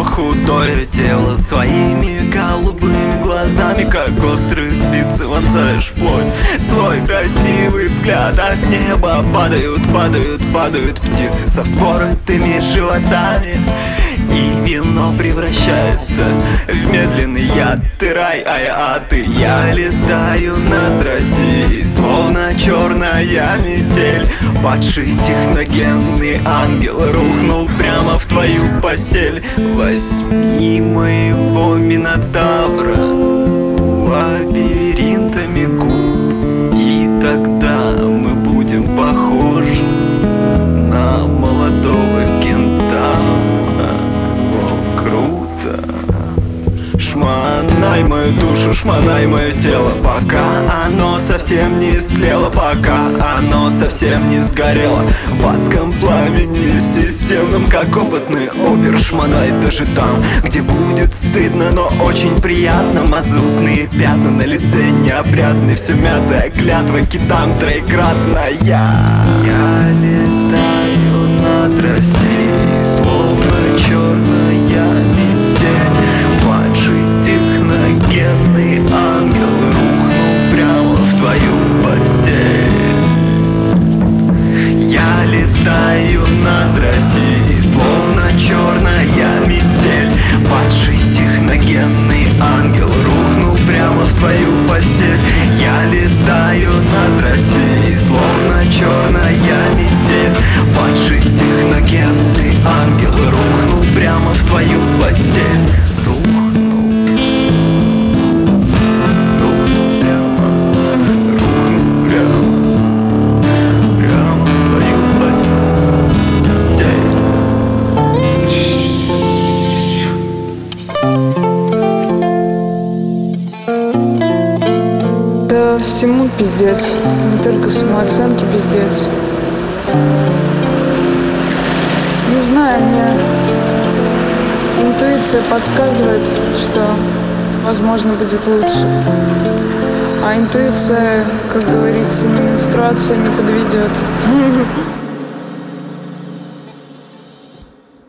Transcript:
худое тело своими голубыми глазами, как острые спицы вонзаешь в плоть свой красивый взгляд. А с неба падают, падают, падают птицы со вспоротыми животами, и вино превращается в медленный яд. Ты рай, а ты. Я летаю над Россией, словно черная метель. Падший техногенный ангел рухнул прямо в твою постель. Возьми моего минотавра лабиринтами губ, и тогда мы будем похожи на молодого кентавра. О, круто! Шмонай мою душу, шмонай мое тело, пока оно совсем не истлело, пока оно совсем не сгорело в адском пламени системном, как опытный опер. Шмонай даже там, где будет стыдно, но очень приятно. Мазутные пятна на лице неопрятны, все мятая клятва китам троекратная. Я летаю над Россией, словно черная метель. Падший техногенный ангел рухнул прямо в твою постель. Я летаю над Россией, словно черная метель. Падший техногенный ангел рухнул прямо в твою постель. Я летаю над Россией, словно черная метель. Падший техногенный ангел рухнул прямо в твою постель. Да всему пиздец, не только самооценке пиздец. Не знаю, мне интуиция подсказывает, что возможно будет лучше. А интуиция, как говорится, ни менструация не подведет.